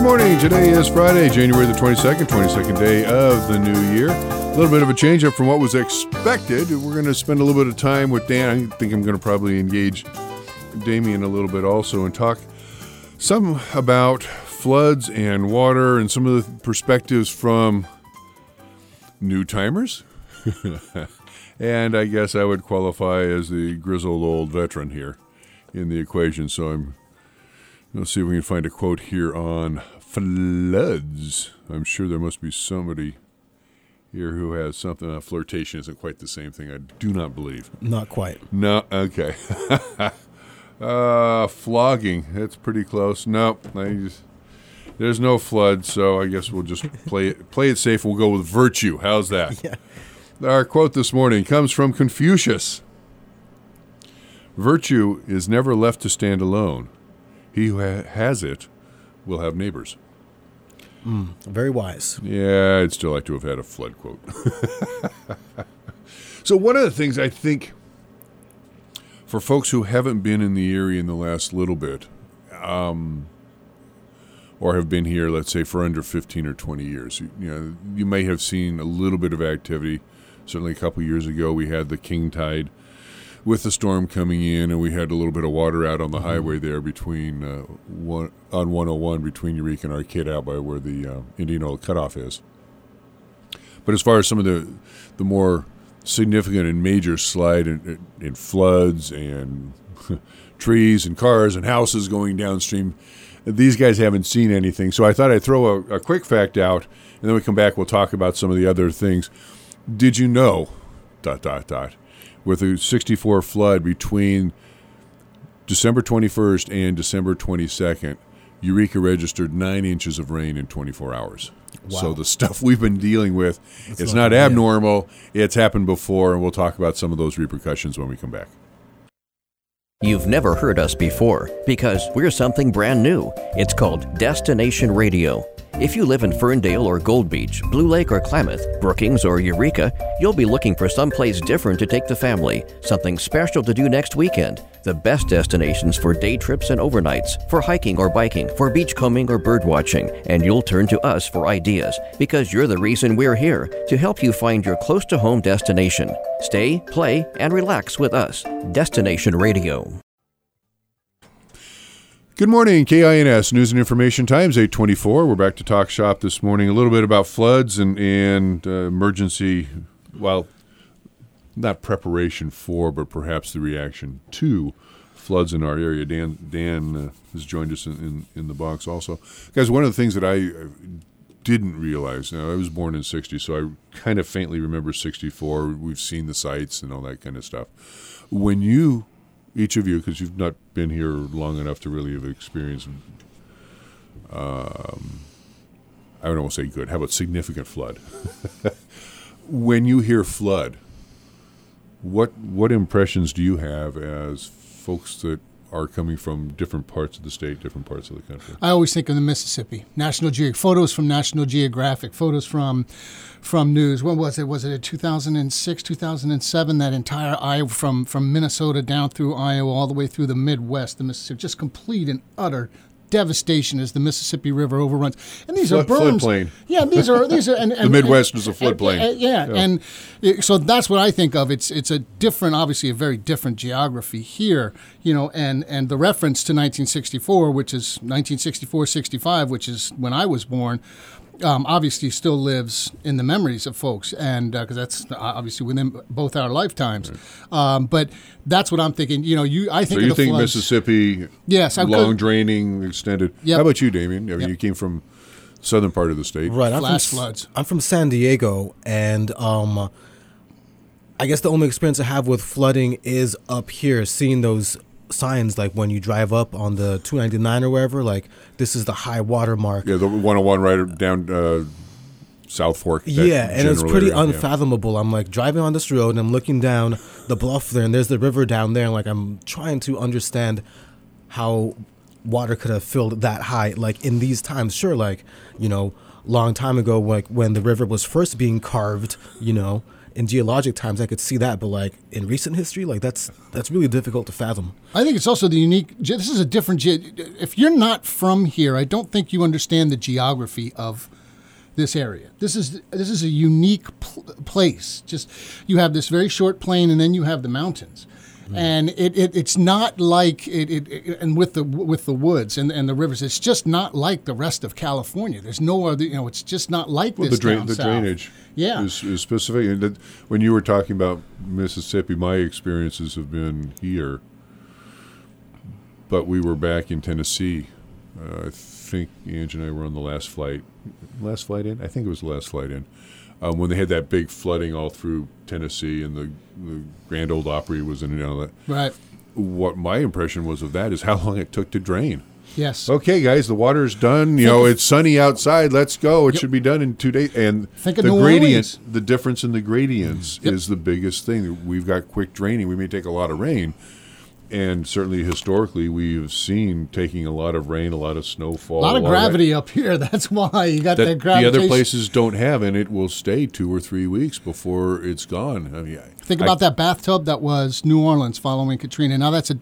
morning. Today is Friday, January the 22nd day of the new year. A little bit of a change up from what was expected. We're going to spend a little bit of time with Dan. I think I'm going to probably engage Damien a little bit also and talk some about floods and water and some of the perspectives from new timers. And I guess I would qualify as the grizzled old veteran here in the equation. So let's see if we can find a quote here on floods. I'm sure there must be somebody here who has something. Flirtation isn't quite the same thing, I do not believe. Not quite. No, okay. Flogging, that's pretty close. Nope, there's no flood, so I guess we'll just play it safe. We'll go with virtue. How's that? Yeah. Our quote this morning comes from Confucius. Virtue is never left to stand alone. He who has it will have neighbors. Very wise. Yeah, I'd still like to have had a flood quote. So one of the things I think for folks who haven't been in the area in the last little bit, or have been here, let's say, for under 15 or 20 years, you may have seen a little bit of activity. Certainly a couple years ago, we had the king tide with the storm coming in, and we had a little bit of water out on the highway there between on 101 between Eureka and Arcade out by where the Indian Oil cutoff is. But as far as some of the more significant and major slide in floods and trees and cars and houses going downstream, these guys haven't seen anything. So I thought I'd throw a quick fact out, and then we come back, we'll talk about some of the other things. Did you know, ... with the 64 flood between December 21st and December 22nd, Eureka registered 9 inches of rain in 24 hours. Wow. So the stuff we've been dealing with, it's not abnormal. It's happened before, and we'll talk about some of those repercussions when we come back. You've never heard us before because we're something brand new. It's called Destination Radio. If you live in Ferndale or Gold Beach, Blue Lake or Klamath, Brookings or Eureka, you'll be looking for someplace different to take the family, something special to do next weekend. The best destinations for day trips and overnights, for hiking or biking, for beachcombing or bird watching, and you'll turn to us for ideas because you're the reason we're here, to help you find your close-to-home destination. Stay, play, and relax with us. Destination Radio. Good morning, KINS News and Information Times, 8:24. We're back to Talk Shop this morning. A little bit about floods and emergency, well, not preparation for, but perhaps the reaction to floods in our area. Dan has joined us in the box also. Guys, one of the things that I didn't realize, now I was born in 60, so I kind of faintly remember 64. We've seen the sites and all that kind of stuff. When you... Each of you, because you've not been here long enough to really have experienced, I don't want to say good, how about significant flood? When you hear flood, what impressions do you have as folks that are coming from different parts of the state, different parts of the country? I always think of the Mississippi. Photos from National Geographic, photos from news. When was it? Was it in 2006, 2007? That entire Iowa, from Minnesota down through Iowa, all the way through the Midwest, the Mississippi, just complete and utter devastation as the Mississippi River overruns. And these are berms. Floodplain. Yeah, these are and the Midwest is a floodplain. And so that's what I think of. It's a different, obviously a very different geography here, and the reference to 1964, which is 1964-65, which is when I was born. Obviously still lives in the memories of folks, and because that's obviously within both our lifetimes. Right. But that's what I'm thinking. I think. So you of the think floods. Mississippi? Yes, long draining, extended. Yep. How about you, Damien? I mean, Yep. You came from southern part of the state. Right. Flash floods. I'm from San Diego, and I guess the only experience I have with flooding is up here, seeing those signs like when you drive up on the 299 or wherever, like this is the high water mark. Yeah, the 101 right down South Fork. Yeah, and it's pretty area. unfathomable. Yeah. I'm like driving on this road and I'm looking down the bluff there, and there's the river down there, and like I'm trying to understand how water could have filled that high like in these times. Sure, like long time ago, like when the river was first being carved, in geologic times, I could see that, but like in recent history, like that's really difficult to fathom. I think it's also the unique. This is a different. If you're not from here, I don't think you understand the geography of this area. This is a unique place. Just you have this very short plain, and then you have the mountains. And it's not like and with the woods and the rivers, it's just not like the rest of California. There's no other, it's just not like this down the south. drainage is specific. And when you were talking about Mississippi, my experiences have been here, but we were back in Tennessee. I think Ange and I were on the last flight in. I think it was the last flight in. When they had that big flooding all through Tennessee and the Grand Ole Opry was in that. Right. What my impression was of that is how long it took to drain. Yes. Okay, guys, the water's done. It's sunny outside. Let's go. It should be done in 2 days. And think of the New gradient, Orleans. the difference in the gradients is the biggest thing. We've got quick draining. We may take a lot of rain. And certainly historically, we've seen taking a lot of rain, a lot of snowfall. A lot of gravity up here. That's why you got that gravitation. The other places don't have, and it will stay 2 or 3 weeks before it's gone. Think about that bathtub that was New Orleans following Katrina. Now it's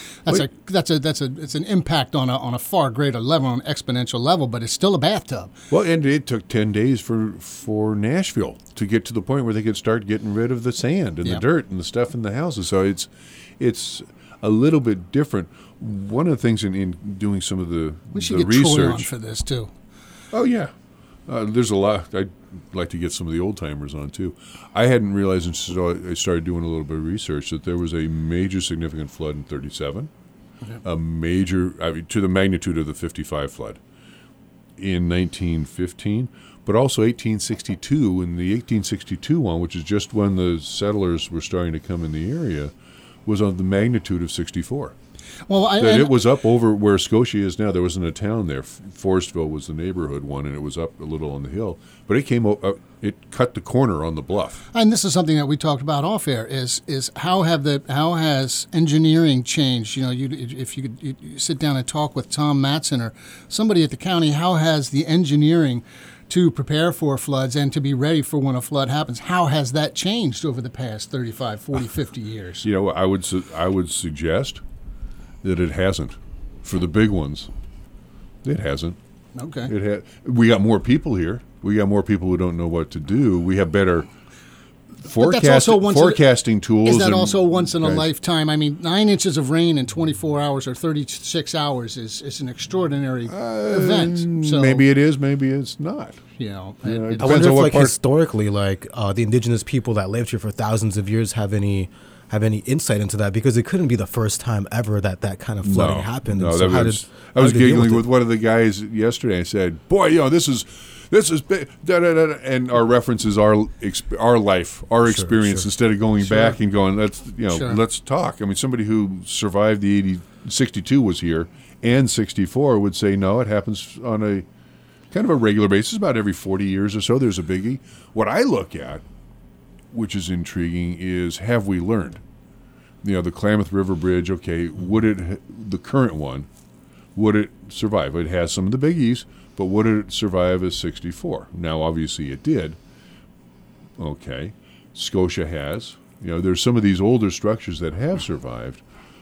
an impact on a far greater level, on an exponential level, but it's still a bathtub. Well, and it took 10 days for Nashville to get to the point where they could start getting rid of the sand and the dirt and the stuff in the houses. So it's a little bit different. One of the things in doing some of the we should get research Troy on for this too. Oh yeah, there's a lot. I'd like to get some of the old timers on too. I hadn't realized until I started doing a little bit of research that there was a major significant flood in '37, a major to the magnitude of the '55 flood in 1915, but also 1862. And the 1862 one, which is just when the settlers were starting to come in the area, was on the magnitude of 64. Well, it was up over where Scotia is now. There wasn't a town there. Forestville was the neighborhood one, and it was up a little on the hill. But it came it cut the corner on the bluff. And this is something that we talked about off air. Is how has engineering changed? If you could sit down and talk with Tom Matson or somebody at the county, how has the engineering to prepare for floods and to be ready for when a flood happens, how has that changed over the past 35, 40, 50 years? I would suggest that it hasn't. For the big ones, it hasn't. Okay. We got more people here. We got more people who don't know what to do. We have better forecasting tools. Is that also once in a lifetime? I mean, 9 inches of rain in 24 hours or 36 hours is an extraordinary event. So, maybe it is, maybe it's not. I wonder if, historically, the indigenous people that lived here for thousands of years have any insight into that, because it couldn't be the first time ever that kind of flooding happened. No, I was giggling with one of the guys yesterday. I said, "Boy, this is big," and our references our life, our experience, instead of going back and going, let's talk. I mean, somebody who survived the 62 was here, and 64 would say, no, it happens on a kind of a regular basis, about every 40 years or so. There's a biggie. What I look at, which is intriguing, is have we learned? The Klamath River Bridge, okay, the current one, would it survive? It has some of the biggies, but would it survive as 64? Now, obviously it did. Okay. Scotia has. There's some of these older structures that have survived.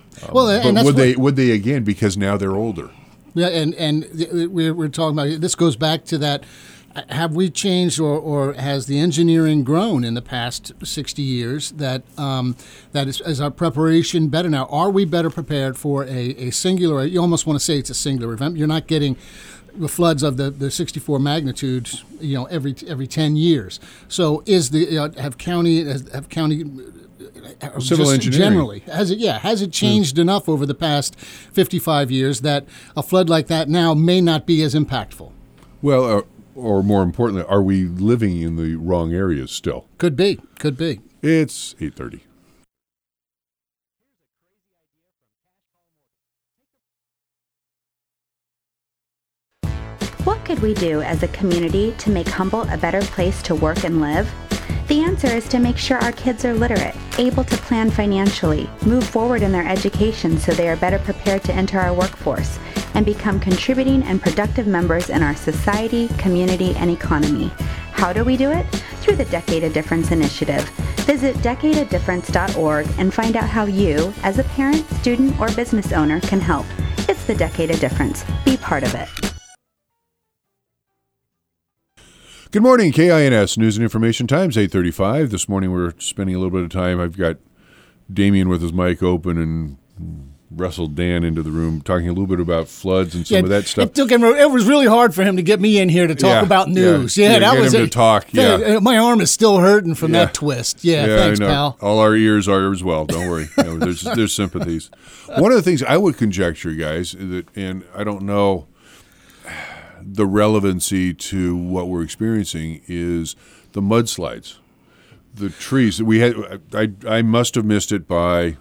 But would they again, because now they're older? Yeah, and we're talking about, this goes back to that, have we changed or has the engineering grown in the past 60 years that is our preparation better now? Are we better prepared for a singular, you almost want to say it's a singular event. You're not getting the floods of the 64 magnitude, every 10 years. So have county civil engineering generally has it changed enough over the past 55 years that a flood like that now may not be as impactful? Well, or more importantly, are we living in the wrong areas still? Could be. It's 8:30. What could we do as a community to make Humboldt a better place to work and live? The answer is to make sure our kids are literate, able to plan financially, move forward in their education so they are better prepared to enter our workforce, and become contributing and productive members in our society, community, and economy. How do we do it? through the Decade of Difference initiative. Visit decadeofdifference.org and find out how you, as a parent, student, or business owner, can help. It's the Decade of Difference. Be part of it. Good morning, KINS News and Information Times, 8:35. This morning we're spending a little bit of time. I've got Damien with his mic open and wrestled Dan into the room, talking a little bit about floods and some of that stuff. It was really hard for him to get me in here to talk about news. That was him to talk. Yeah, my arm is still hurting from that twist. Yeah, thanks, pal. All our ears are as well. Don't worry. There's sympathies. One of the things I would conjecture, guys, and I don't know the relevancy to what we're experiencing, is the mudslides. The trees that we had, I must have missed it by,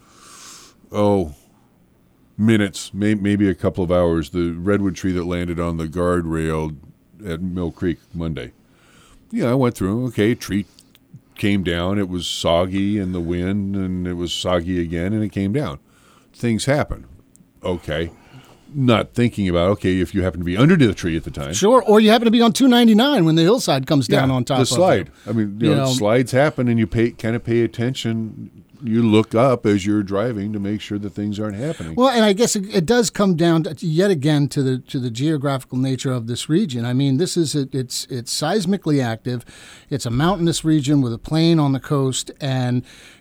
minutes, maybe a couple of hours. The redwood tree that landed on the guardrail at Mill Creek Monday. Yeah, I went through. Okay, tree came down. It was soggy in the wind, and it was soggy again, and it came down. Things happen. Okay. Not thinking about, if you happen to be under the tree at the time. Sure, or you happen to be on 299 when the hillside comes down on top of it. The slide. I mean, slides happen, and you kind of pay attention. You look up as you're driving to make sure that things aren't happening. Well, and I guess it does come down yet again to the geographical nature of this region. I mean, it's seismically active. It's a mountainous region with a plain on the coast, and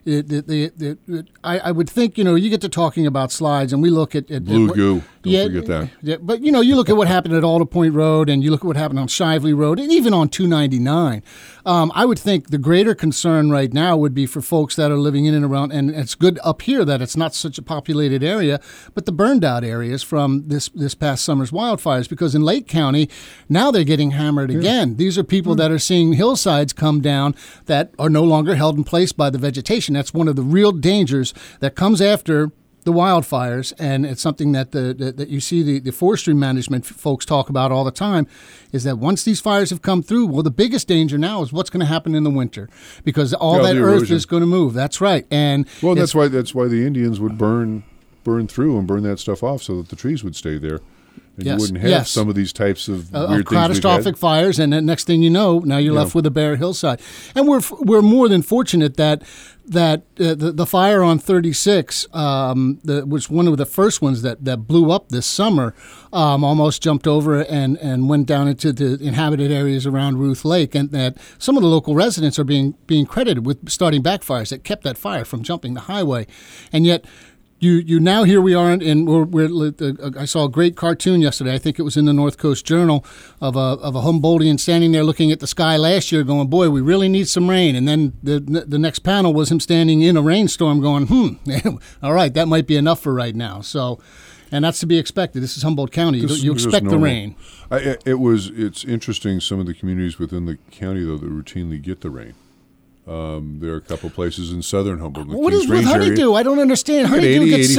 I would think, you get to talking about slides, and we look at Blue Goo. Don't forget that. Yeah, but you look at what happened at Alder Point Road, and you look at what happened on Shively Road, and even on 299. I would think the greater concern right now would be for folks that are living in and around, and it's good up here that it's not such a populated area, but the burned out areas from this past summer's wildfires, because in Lake County, now they're getting hammered again. These are people that are seeing hillsides come down that are no longer held in place by the vegetation. That's one of the real dangers that comes after the wildfires, and it's something that you see the forestry management folks talk about all the time, is that once these fires have come through, well, the biggest danger now is what's going to happen in the winter, because all that earth is going to move. That's right. And that's why the Indians would burn through and burn that stuff off so that the trees would stay there. And you wouldn't have some of these types of weird catastrophic fires, and then next thing you know, now you're left with a bare hillside. And we're more than fortunate that the fire on 36 was one of the first ones that blew up this summer, almost jumped over and went down into the inhabited areas around Ruth Lake, and that some of the local residents are being credited with starting backfires that kept that fire from jumping the highway, and yet. You now, here we are, and I saw a great cartoon yesterday. I think it was in the North Coast Journal of a Humboldtian standing there looking at the sky last year, going, "Boy, we really need some rain." And then the next panel was him standing in a rainstorm, going, all right, that might be enough for right now. So, and that's to be expected. This is Humboldt County. You expect the rain. It's interesting. Some of the communities within the county, though, that routinely get the rain. There are a couple places in southern Humboldt. What does Honeydew? I don't understand. Honeydew gets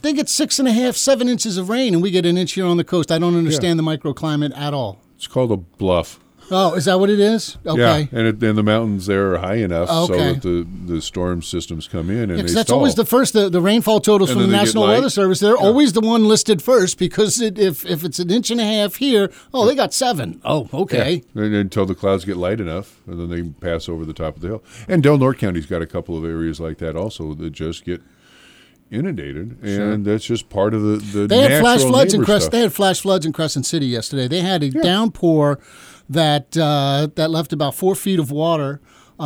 6.5, 7 inches of rain, and we get an inch here on the coast. I don't understand the microclimate at all. It's called a bluff. Oh, is that what it is? Okay. Yeah, and the mountains there are high enough so that the storm systems come in and they that's stall. Always the first, the rainfall totals from the National Weather Service. They're always the one listed first, because if it's an inch and a half here, they got 7. Oh, okay. Yeah. Until the clouds get light enough, and then they pass over the top of the hill. And Del Norte County's got a couple of areas like that also that just get inundated, and that's just part of the they had natural They had flash floods in Crescent City yesterday. They had a downpour that left about 4 feet of water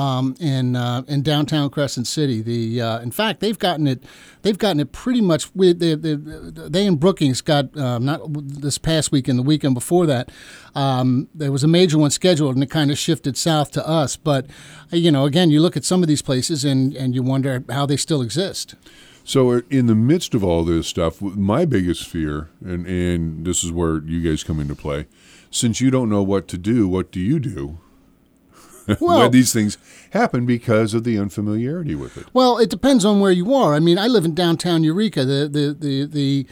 in downtown Crescent City. In fact, they've gotten it pretty much. They in Brookings got not this past weekend, the weekend before that. There was a major one scheduled, and it kind of shifted south to us. But again, you look at some of these places, and you wonder how they still exist. So in the midst of all this stuff, my biggest fear, and this is where you guys come into play, since you don't know what to do, what do you do? When these things happen because of the unfamiliarity with it. Well, it depends on where you are. I mean, I live in downtown Eureka. The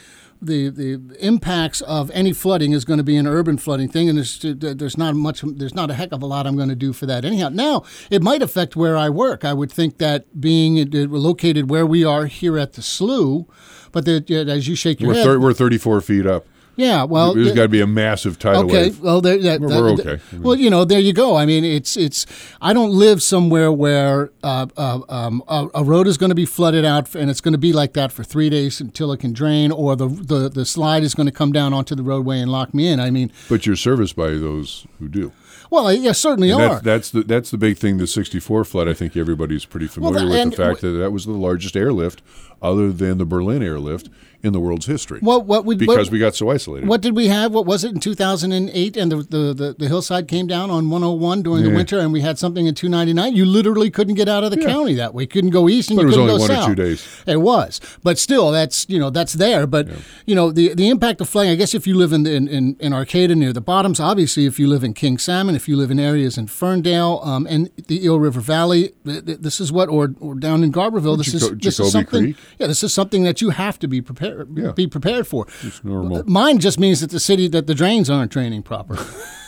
impacts of any flooding is going to be an urban flooding thing, and there's not a heck of a lot I'm going to do for that anyhow. Now, it might affect where I work. I would think that being located where we are here at the slough, but as you shake your head, we're 34 feet up. Yeah, well, there's got to be a massive tidal wave. Well, we're okay. Well, there you go. I mean, it's. I don't live somewhere where a road is going to be flooded out, and it's going to be like that for 3 days until it can drain, or the slide is going to come down onto the roadway and lock me in. I mean, but you're serviced by those who do. Well, yeah, certainly and are. That's the big thing. The '64 flood. I think everybody's pretty familiar with the fact that was the largest airlift, other than the Berlin airlift, in the world's history. Because we got so isolated. What did we have? What was it in 2008? And the hillside came down on 101 during the winter, and we had something in 299. You literally couldn't get out of the county that way. Couldn't go east, and you couldn't go south. It was only 1 or 2 days. It was, but still, that's there. But the impact of flooding. I guess if you live in Arcata near the bottoms, obviously, if you live in King Salmon, if you live in areas in Ferndale and the Eel River Valley, this is what, or down in Garberville, this is something. Creek. Yeah, this is something that you have to be prepared for. It's normal. Mine just means that the drains aren't draining properly.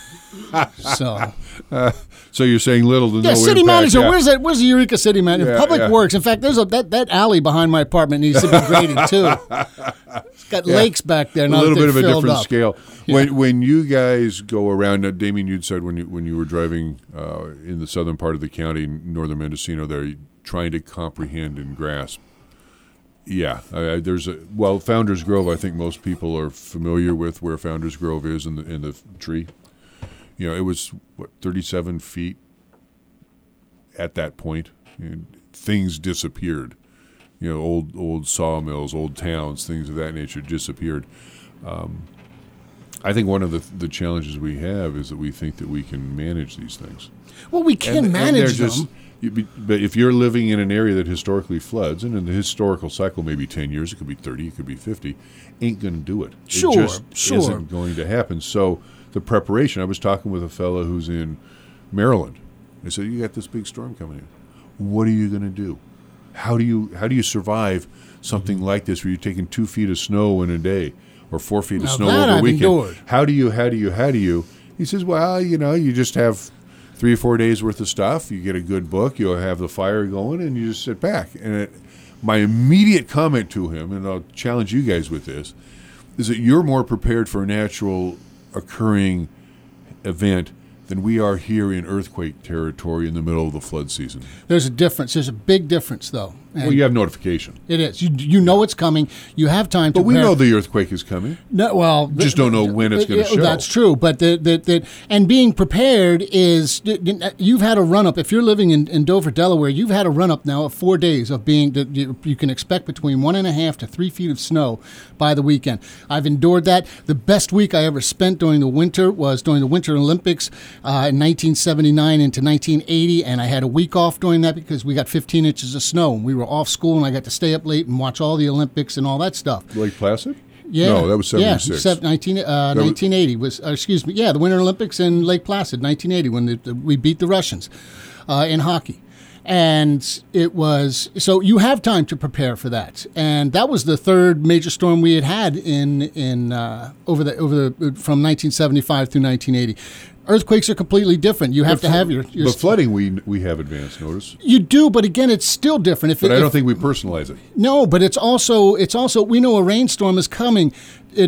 So you're saying little to no impact. City manager. Yeah. Where's the Eureka city manager? Public Works. In fact, there's that alley behind my apartment needs to be graded too. It's got lakes back there. A little bit of a different up. scale. Yeah. When you guys go around, Damien, you'd said when you were driving in the southern part of the county, northern Mendocino, there, trying to comprehend and grasp. Yeah, Founders Grove. I think most people are familiar with where Founders Grove is in the tree. It was 37 feet at that point. Things disappeared. Old sawmills, old towns, things of that nature disappeared. I think one of the challenges we have is that we think that we can manage these things. Well, we can manage them. But if you're living in an area that historically floods, and in the historical cycle, maybe 10 years, it could be 30, it could be 50, ain't going to do it. Sure. It just isn't going to happen. So the preparation, I was talking with a fellow who's in Maryland. I said, you got this big storm coming in. What are you going to do? How do you survive something like this where you're taking 2 feet of snow in a day or 4 feet of snow over a weekend? Endured. How do you? He says, well, you just have 3 or 4 days worth of stuff. You get a good book. You'll have the fire going, and you just sit back. And my immediate comment to him, and I'll challenge you guys with this, is that you're more prepared for a natural occurring event than we are here in earthquake territory in the middle of the flood season. There's a difference. There's a big difference, though. And well, you have notification. It is. You know it's coming. You have time to prepare. But we know the earthquake is coming. No, well, just don't know when it's going to show. That's true. But and being prepared is, you've had a run-up. If you're living in Dover, Delaware, you've had a run-up now of 4 days of being, you can expect between 1.5 to 3 feet of snow by the weekend. I've endured that. The best week I ever spent during the winter was during the Winter Olympics in 1979 into 1980, and I had a week off during that because we got 15 inches of snow, and we were off school, and I got to stay up late and watch all the Olympics and all that stuff. Lake Placid? Yeah. No, that was 76. Yeah, 1980 was, the Winter Olympics in Lake Placid, 1980, when we beat the Russians in hockey. And it was, so you have time to prepare for that. And that was the third major storm we had over from 1975 through 1980. Earthquakes are completely different. You have to have your But flooding, we have advance notice. You do, but again, it's still different. I don't think we personalize it. No, but it's also we know a rainstorm is coming. I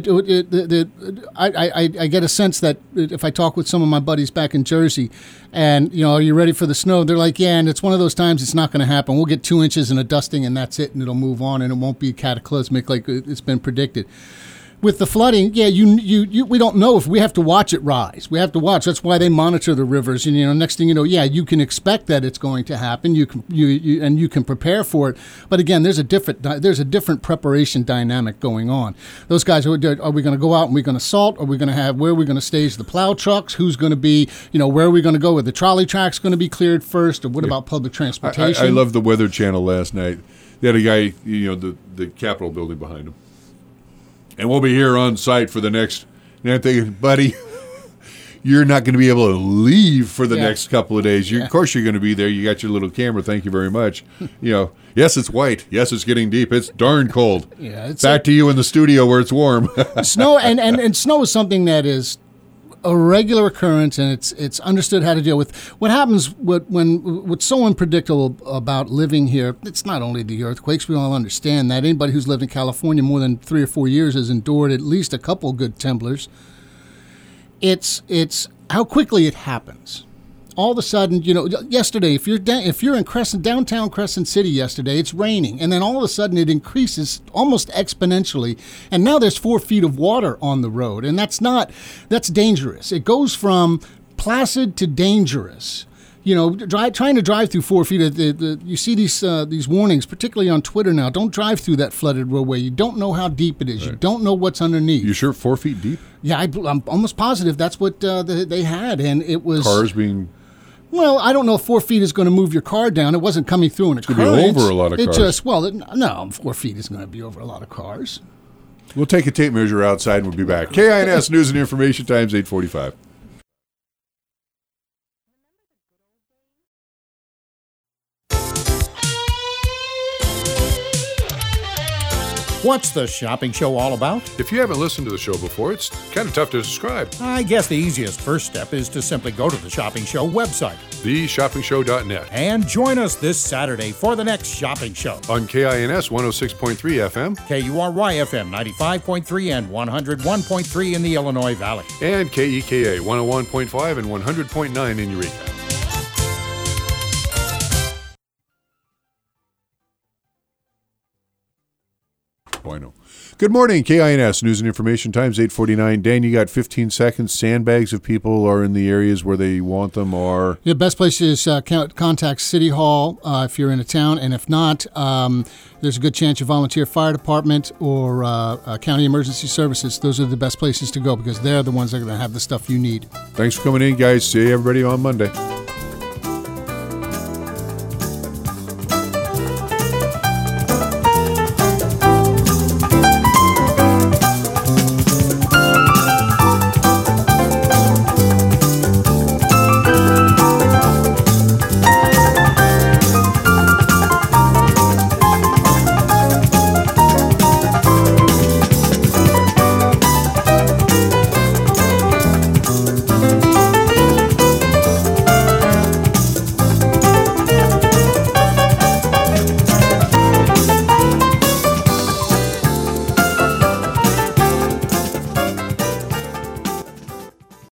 get a sense that if I talk with some of my buddies back in Jersey, and are you ready for the snow? They're like, yeah, and it's one of those times it's not going to happen. We'll get 2 inches and a dusting, and that's it, and it'll move on, and it won't be cataclysmic like it's been predicted. With the flooding, we don't know if we have to watch it rise. We have to watch. That's why they monitor the rivers. And next thing you know, you can expect that it's going to happen. You can prepare for it. But again, there's a different preparation dynamic going on. Those guys are we going to go out and we're going to salt? Are we going to have where are we going to stage the plow trucks? Who's going to be where are we going to go? Are the trolley tracks going to be cleared first? Or what about public transportation? I love the Weather Channel last night. They had a guy, the Capitol building behind him. And we'll be here on site for the next. And I'm thinking, buddy, you're not going to be able to leave for the next couple of days. Of course, you're going to be there. You got your little camera. Thank you very much. Yes, it's white. Yes, it's getting deep. It's darn cold. Yeah, back to you in the studio where it's warm. Snow and snow is something that is a regular occurrence, and it's understood how to deal with. What happens what's so unpredictable about living here, it's not only the earthquakes, we all understand that. Anybody who's lived in California more than 3 or 4 years has endured at least a couple good temblors. It's how quickly it happens. All of a sudden, yesterday, if you're in downtown Crescent City yesterday, it's raining, and then all of a sudden it increases almost exponentially, and now there's 4 feet of water on the road, and that's dangerous. It goes from placid to dangerous. Trying to drive through 4 feet. You see these warnings, particularly on Twitter now. Don't drive through that flooded roadway. You don't know how deep it is. Right. You don't know what's underneath. You sure 4 feet deep? Yeah, I'm almost positive that's what they had, and it was cars being. Well, I don't know if 4 feet is going to move your car down. It wasn't coming through in a current. It's going to be over a lot of cars. No, 4 feet isn't going to be over a lot of cars. We'll take a tape measure outside and we'll be back. KINS News and Information Times, 8:45. What's the shopping show all about? If you haven't listened to the show before, it's kind of tough to describe. I guess the easiest first step is to simply go to the Shopping Show website, theshoppingshow.net, and join us this Saturday for the next shopping show. On KINS 106.3 FM, KURY FM 95.3 and 101.3 in the Illinois Valley, and KEKA 101.5 and 100.9 in Eureka. Bueno. Good morning, KINS News and Information Times, 8:49. Dan, you got 15 seconds. Sandbags, if people are in the areas where they want them, are... The best place is contact City Hall if you're in a town, and if not, there's a good chance your volunteer fire department or county emergency services. Those are the best places to go because they're the ones that are going to have the stuff you need. Thanks for coming in, guys. See everybody on Monday.